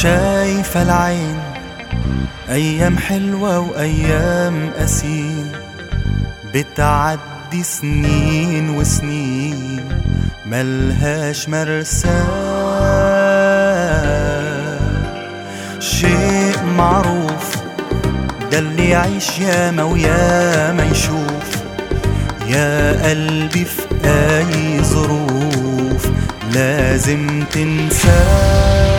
شايفة العين أيام حلوة وأيام قسيم، بتعدي سنين وسنين ملهاش مرساه. شيء معروف ده اللي يعيش ياما وياما يشوف، يا قلبي في أي ظروف لازم تنساه.